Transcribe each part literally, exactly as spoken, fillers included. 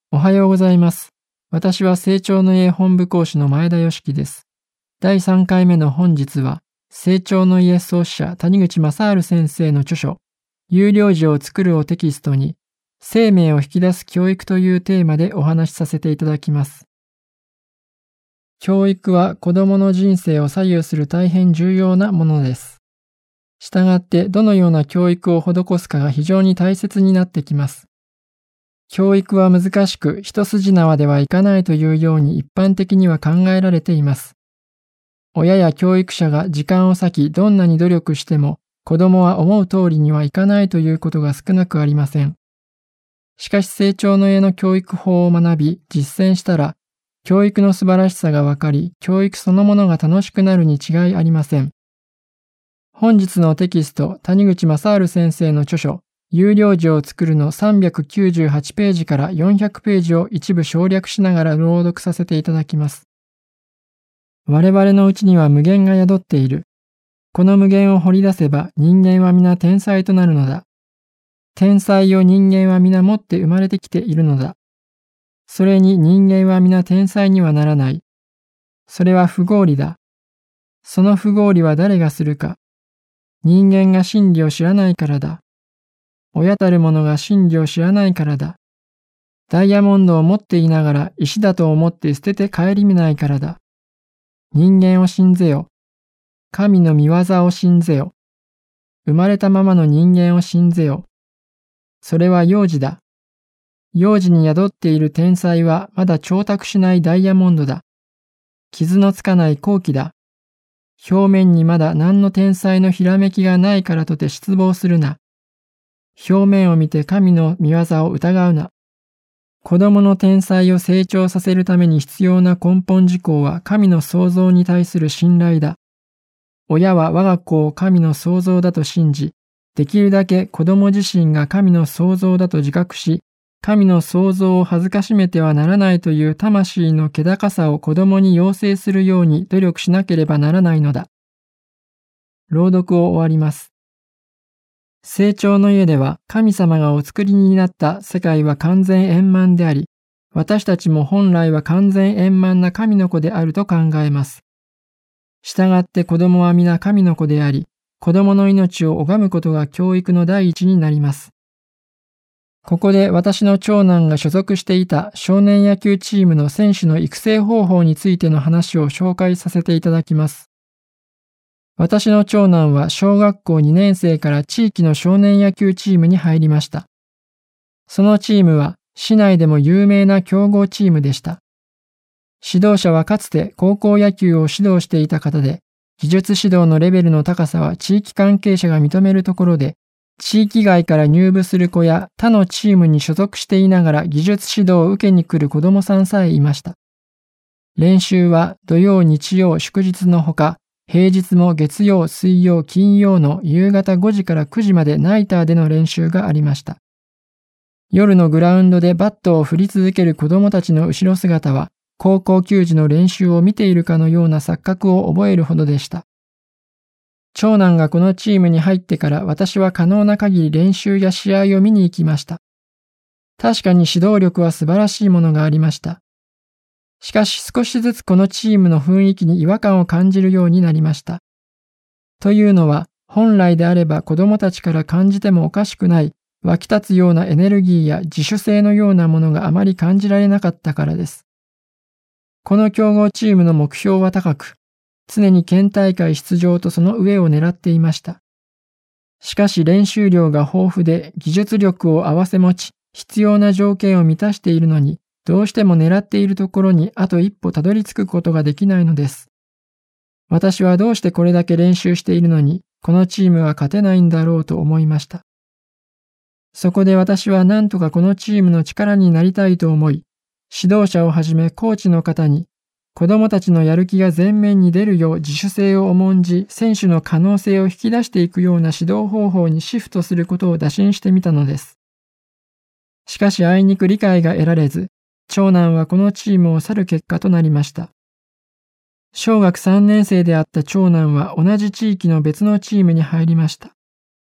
おはようございます。私は成長の家本部講師の前田義樹です。だいさんかいめの本日は、成長の家創始者谷口正治先生の著書、有料児を作るをテキストに、生命を引き出す教育というテーマでお話しさせていただきます。教育は子供の人生を左右する大変重要なものです。したがってどのような教育を施すかが非常に大切になってきます。教育は難しく一筋縄ではいかないというように一般的には考えられています。親や教育者が時間を割きどんなに努力しても子供は思う通りにはいかないということが少なくありません。しかし成長の家の教育法を学び実践したら教育の素晴らしさがわかり教育そのものが楽しくなるに違いありません。本日のテキスト谷口正治先生の著書有料児を作るのさんびゃくきゅうじゅうはちページからよんひゃくページを一部省略しながら朗読させていただきます。我々のうちには無限が宿っている。この無限を掘り出せば人間は皆天才となるのだ。天才を人間は皆持って生まれてきているのだ。それに人間は皆天才にはならない。それは不合理だ。その不合理は誰がするか。人間が真理を知らないからだ。親たる者が真理を知らないからだ。ダイヤモンドを持っていながら石だと思って捨てて顧みないからだ。人間を信ぜよ。神の御業を信ぜよ。生まれたままの人間を信ぜよ。それは幼児だ。幼児に宿っている天才はまだ調達しないダイヤモンドだ。傷のつかない鉱器だ。表面にまだ何の天才のひらめきがないからとて失望するな。表面を見て神の御業を疑うな。子供の天才を成長させるために必要な根本事項は神の創造に対する信頼だ。親は我が子を神の創造だと信じ、できるだけ子供自身が神の創造だと自覚し、神の創造を恥ずかしめてはならないという魂の気高さを子供に要請するように努力しなければならないのだ。朗読を終わります。成長の家では神様がお作りになった世界は完全円満であり、私たちも本来は完全円満な神の子であると考えます。したがって子供は皆神の子であり、子供の命を拝むことが教育の第一になります。ここで私の長男が所属していた少年野球チームの選手の育成方法についての話を紹介させていただきます。私の長男は小学校にねん生から地域の少年野球チームに入りました。そのチームは市内でも有名な強豪チームでした。指導者はかつて高校野球を指導していた方で、技術指導のレベルの高さは地域関係者が認めるところで、地域外から入部する子や他のチームに所属していながら技術指導を受けに来る子供さんさえいました。練習は土曜、日曜、祝日のほか、平日も月曜、水曜、金曜の夕方ごじからくじまでナイターでの練習がありました。夜のグラウンドでバットを振り続ける子供たちの後ろ姿は、高校球児の練習を見ているかのような錯覚を覚えるほどでした。長男がこのチームに入ってから私は可能な限り練習や試合を見に行きました。確かに指導力は素晴らしいものがありました。しかし少しずつこのチームの雰囲気に違和感を感じるようになりました。というのは本来であれば子供たちから感じてもおかしくない湧き立つようなエネルギーや自主性のようなものがあまり感じられなかったからです。この強豪チームの目標は高く、常に県大会出場とその上を狙っていました。しかし練習量が豊富で技術力を併せ持ち、必要な条件を満たしているのに、どうしても狙っているところにあと一歩たどり着くことができないのです。私はどうしてこれだけ練習しているのに、このチームは勝てないんだろうと思いました。そこで私は何とかこのチームの力になりたいと思い、指導者をはじめコーチの方に、子供たちのやる気が前面に出るよう自主性を重んじ、選手の可能性を引き出していくような指導方法にシフトすることを打診してみたのです。しかしあいにく理解が得られず、長男はこのチームを去る結果となりました。小学さんねん生であった長男は同じ地域の別のチームに入りました。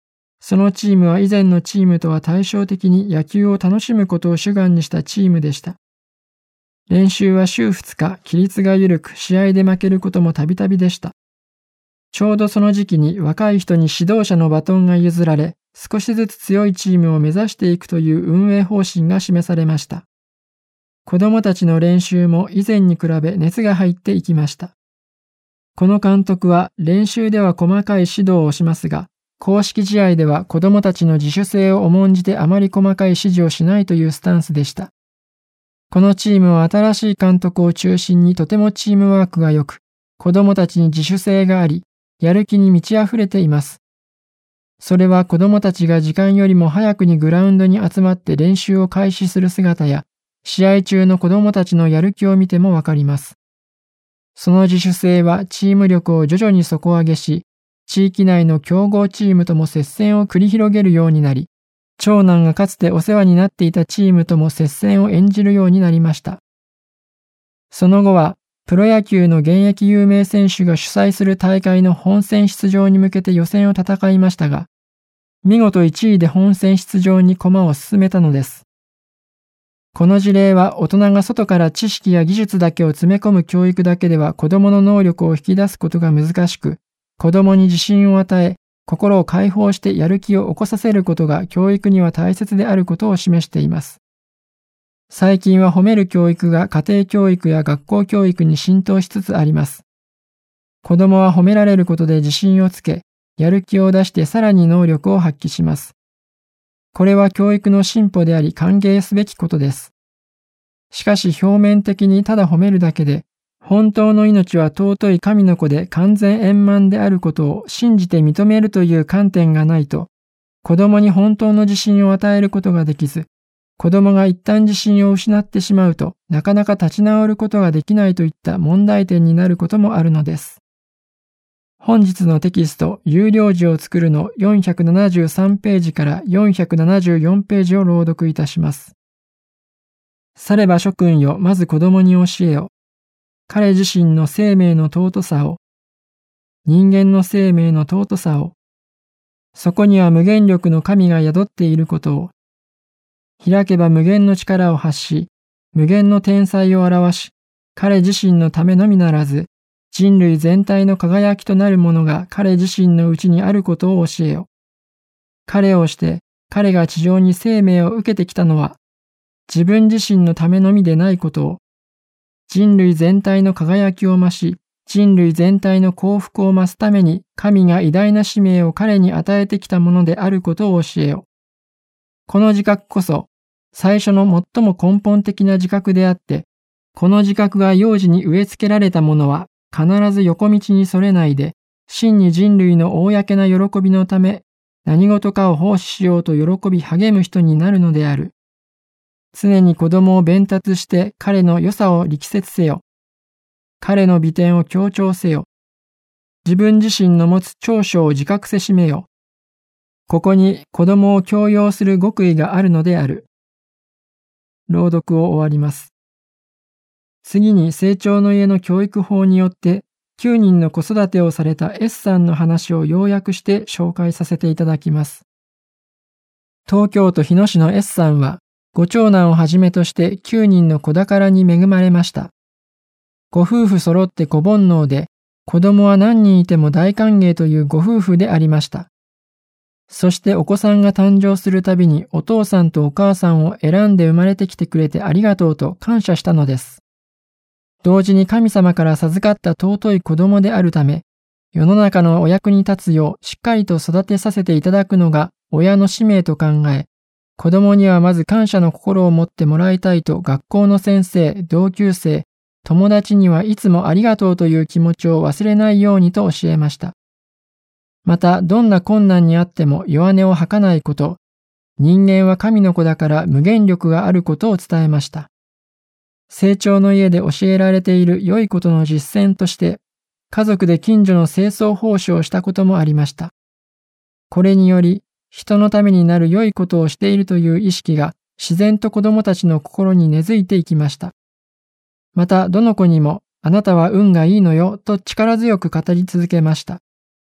そのチームは以前のチームとは対照的に野球を楽しむことを主眼にしたチームでした。練習は週ふつか、規律が緩く、試合で負けることもたびたびでした。ちょうどその時期に若い人に指導者のバトンが譲られ、少しずつ強いチームを目指していくという運営方針が示されました。子供たちの練習も以前に比べ熱が入っていきました。この監督は練習では細かい指導をしますが、公式試合では子供たちの自主性を重んじてあまり細かい指示をしないというスタンスでした。このチームは新しい監督を中心にとてもチームワークが良く、子供たちに自主性があり、やる気に満ち溢れています。それは子供たちが時間よりも早くにグラウンドに集まって練習を開始する姿や、試合中の子供たちのやる気を見てもわかります。その自主性はチーム力を徐々に底上げし、地域内の強豪チームとも接戦を繰り広げるようになり、長男がかつてお世話になっていたチームとも接戦を演じるようになりました。その後は、プロ野球の現役有名選手が主催する大会の本戦出場に向けて予選を戦いましたが、見事いちいで本戦出場に駒を進めたのです。この事例は大人が外から知識や技術だけを詰め込む教育だけでは子供の能力を引き出すことが難しく、子供に自信を与え、心を解放してやる気を起こさせることが教育には大切であることを示しています。最近は褒める教育が家庭教育や学校教育に浸透しつつあります。子供は褒められることで自信をつけ、やる気を出してさらに能力を発揮します。これは教育の進歩であり歓迎すべきことです。しかし表面的にただ褒めるだけで、本当の命は尊い神の子で完全円満であることを信じて認めるという観点がないと、子供に本当の自信を与えることができず、子供が一旦自信を失ってしまうと、なかなか立ち直ることができないといった問題点になることもあるのです。本日のテキスト、有料字を作るのよんひゃくななじゅうさんページからよんひゃくななじゅうよんページを朗読いたします。されば諸君よ、まず子供に教えよ。彼自身の生命の尊さを、人間の生命の尊さを、そこには無限力の神が宿っていることを、開けば無限の力を発し、無限の天才を表し、彼自身のためのみならず、人類全体の輝きとなるものが彼自身のうちにあることを教えよ。彼をして、彼が地上に生命を受けてきたのは、自分自身のためのみでないことを、人類全体の輝きを増し、人類全体の幸福を増すために神が偉大な使命を彼に与えてきたものであることを教えよ。この自覚こそ、最初の最も根本的な自覚であって、この自覚が幼児に植え付けられたものは、必ず横道にそれないで、真に人類の公な喜びのため、何事かを奉仕しようと喜び励む人になるのである。常に子供を鞭撻して彼の良さを力説せよ。彼の美点を強調せよ。自分自身の持つ長所を自覚せしめよ。ここに子供を強要する極意があるのである。朗読を終わります。次に成長の家の教育法によってきゅうにんの子育てをされた S さんの話を要約して紹介させていただきます。東京都日野市の S さんはご長男をはじめとしてきゅうにんの子宝に恵まれました。ご夫婦揃って子煩悩で子供は何人いても大歓迎というご夫婦でありました。そしてお子さんが誕生するたびにお父さんとお母さんを選んで生まれてきてくれてありがとうと感謝したのです。同時に神様から授かった尊い子供であるため、世の中のお役に立つようしっかりと育てさせていただくのが親の使命と考え、子供にはまず感謝の心を持ってもらいたいと学校の先生、同級生、友達にはいつもありがとうという気持ちを忘れないようにと教えました。また、どんな困難にあっても弱音を吐かないこと、人間は神の子だから無限力があることを伝えました。成長の家で教えられている良いことの実践として、家族で近所の清掃奉仕をしたこともありました。これにより、人のためになる良いことをしているという意識が自然と子供たちの心に根付いていきました。また、どの子にも、あなたは運がいいのよと力強く語り続けました。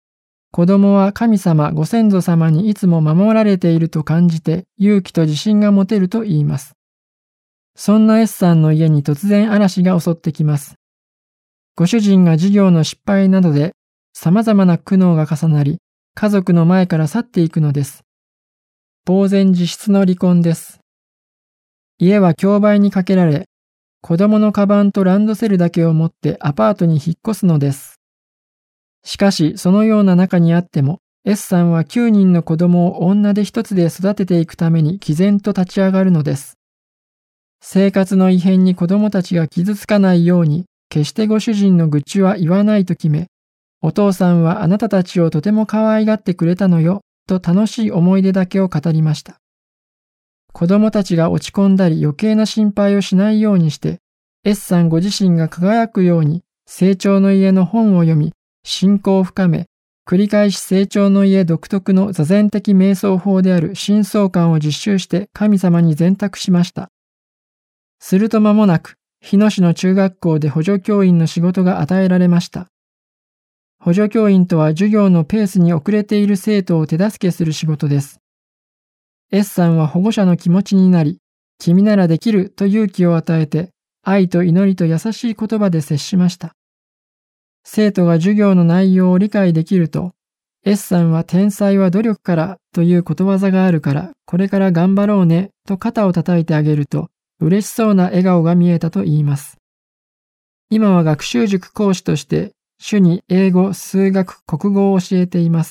子供は神様ご先祖様にいつも守られていると感じて勇気と自信が持てると言います。そんな S さんの家に突然嵐が襲ってきます。ご主人が事業の失敗などで様々な苦悩が重なり、家族の前から去っていくのです。呆然自失の離婚です。家は競売にかけられ、子供のカバンとランドセルだけを持ってアパートに引っ越すのです。しかし、そのような中にあっても、S さんはきゅうにんの子供を女手一つで育てていくために毅然と立ち上がるのです。生活の異変に子供たちが傷つかないように、決してご主人の愚痴は言わないと決め、お父さんはあなたたちをとても可愛がってくれたのよ、と楽しい思い出だけを語りました。子供たちが落ち込んだり余計な心配をしないようにして、S さんご自身が輝くように成長の家の本を読み、信仰を深め、繰り返し成長の家独特の座禅的瞑想法である深層観を実習して神様に全託しました。すると間もなく、日野市の中学校で補助教員の仕事が与えられました。補助教員とは授業のペースに遅れている生徒を手助けする仕事です。S さんは保護者の気持ちになり、君ならできると勇気を与えて、愛と祈りと優しい言葉で接しました。生徒が授業の内容を理解できると、S さんは天才は努力からということわざがあるから、これから頑張ろうねと肩を叩いてあげると、嬉しそうな笑顔が見えたと言います。今は学習塾講師として、主に英語、数学、国語を教えています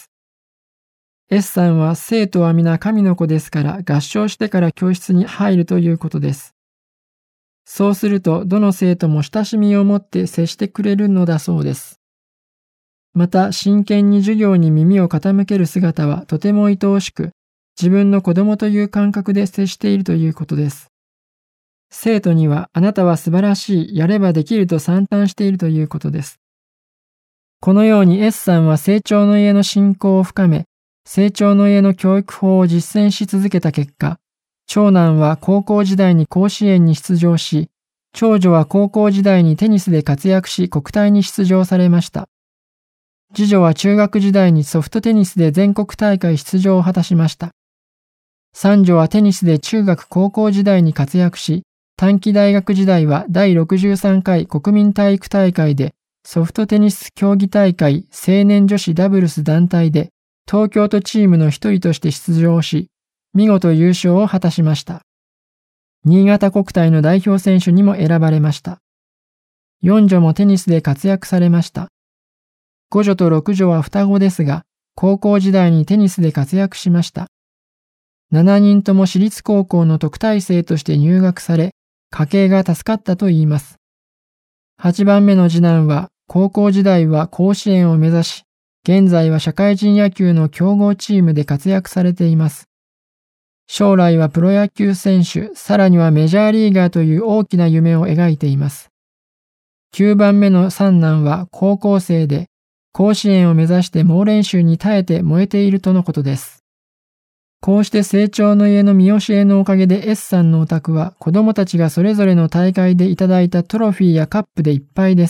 。S さんは生徒は皆神の子ですから合唱してから教室に入るということです。そうするとどの生徒も親しみを持って接してくれるのだそうです。また真剣に授業に耳を傾ける姿はとても愛おしく、自分の子供という感覚で接しているということです。生徒にはあなたは素晴らしい、やればできると賛嘆しているということです。このように S さんは成長の家の信仰を深め、成長の家の教育法を実践し続けた結果、長男は高校時代に甲子園に出場し、長女は高校時代にテニスで活躍し国体に出場されました。次女は中学時代にソフトテニスで全国大会出場を果たしました。三女はテニスで中学高校時代に活躍し、短期大学時代はだいろくじゅうさんかい国民体育大会でソフトテニス競技大会青年女子ダブルス団体で東京都チームの一人として出場し、見事優勝を果たしました。新潟国体の代表選手にも選ばれました。四女もテニスで活躍されました。五女と六女は双子ですが、高校時代にテニスで活躍しました。七人とも私立高校の特待生として入学され、家計が助かったといいます。八番目の次男は、高校時代は甲子園を目指し、現在は社会人野球の強豪チームで活躍されています。将来はプロ野球選手、さらにはメジャーリーガーという大きな夢を描いています。九番目の三男は高校生で、甲子園を目指して猛練習に耐えて燃えているとのことです。こうして成長の家の見教えのおかげで S さんのお宅は子供たちがそれぞれの大会でいただいたトロフィーやカップでいっぱいです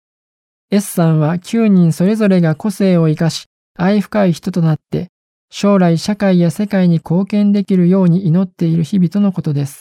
。S さんはきゅうにんそれぞれが個性を生かし、愛深い人となって、将来社会や世界に貢献できるように祈っている日々とのことです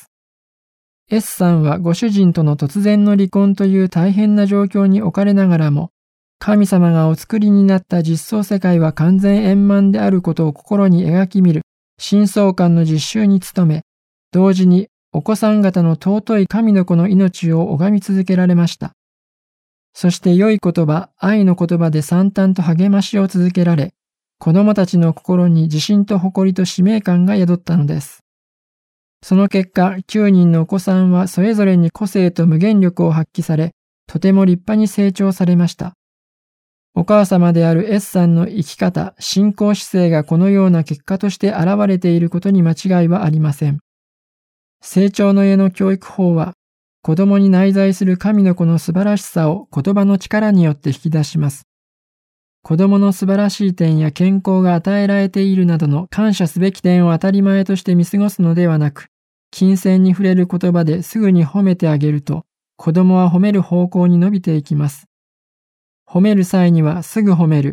。S さんはご主人との突然の離婚という大変な状況に置かれながらも、神様がお作りになった実相世界は完全円満であることを心に描き見る、深層観の実習に努め、同時にお子さん方の尊い神の子の命を拝み続けられました。そして良い言葉、愛の言葉で惨憺と励ましを続けられ、子供たちの心に自信と誇りと使命感が宿ったのです。その結果、きゅうにんのお子さんはそれぞれに個性と無限力を発揮され、とても立派に成長されました。お母様である S さんの生き方、信仰姿勢がこのような結果として現れていることに間違いはありません。成長の家の教育法は、子供に内在する神の子の素晴らしさを言葉の力によって引き出します。子供の素晴らしい点や健康が与えられているなどの感謝すべき点を当たり前として見過ごすのではなく、金銭に触れる言葉ですぐに褒めてあげると、子供は褒める方向に伸びていきます。褒める際にはすぐ褒める、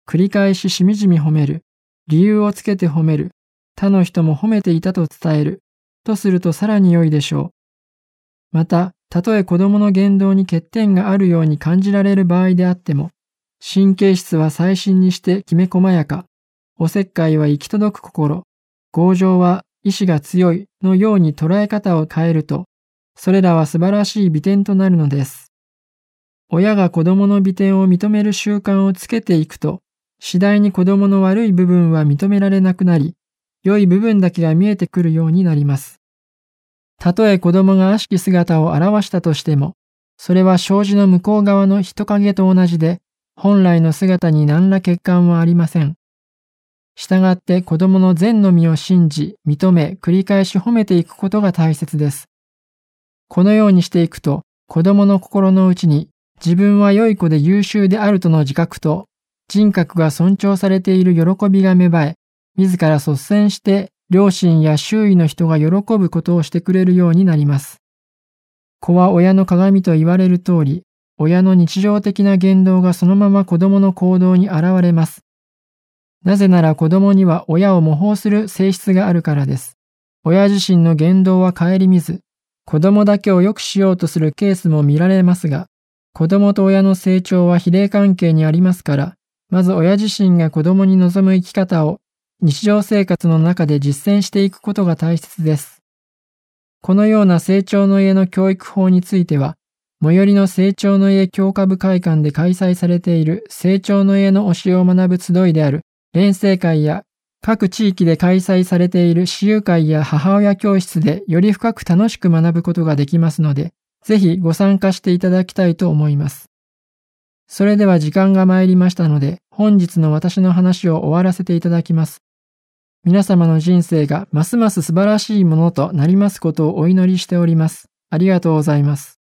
繰り返ししみじみ褒める、理由をつけて褒める、他の人も褒めていたと伝える、とするとさらに良いでしょう。また、たとえ子供の言動に欠点があるように感じられる場合であっても、神経質は細心にしてきめ細やか、おせっかいは行き届く心、強情は意志が強いのように捉え方を変えると、それらは素晴らしい美点となるのです。親が子供の美点を認める習慣をつけていくと、次第に子供の悪い部分は認められなくなり、良い部分だけが見えてくるようになります。たとえ子供が悪しき姿を表したとしても、それは障子の向こう側の人影と同じで、本来の姿に何ら欠陥はありません。したがって子供の善の実を信じ、認め、繰り返し褒めていくことが大切です。このようにしていくと、子供の心の内に自分は良い子で優秀であるとの自覚と、人格が尊重されている喜びが芽生え、自ら率先して両親や周囲の人が喜ぶことをしてくれるようになります。子は親の鏡と言われる通り、親の日常的な言動がそのまま子供の行動に現れます。なぜなら子供には親を模倣する性質があるからです。親自身の言動は顧みず、子供だけを良くしようとするケースも見られますが、子供と親の成長は比例関係にありますから、まず親自身が子供に望む生き方を日常生活の中で実践していくことが大切です。このような成長の家の教育法については、最寄りの成長の家教科部会館で開催されている成長の家の教えを学ぶ集いである連成会や各地域で開催されている私有会や母親教室でより深く楽しく学ぶことができますので、ぜひご参加していただきたいと思います。それでは時間が参りましたので、本日の私の話を終わらせていただきます。皆様の人生がますます素晴らしいものとなりますことをお祈りしております。ありがとうございます。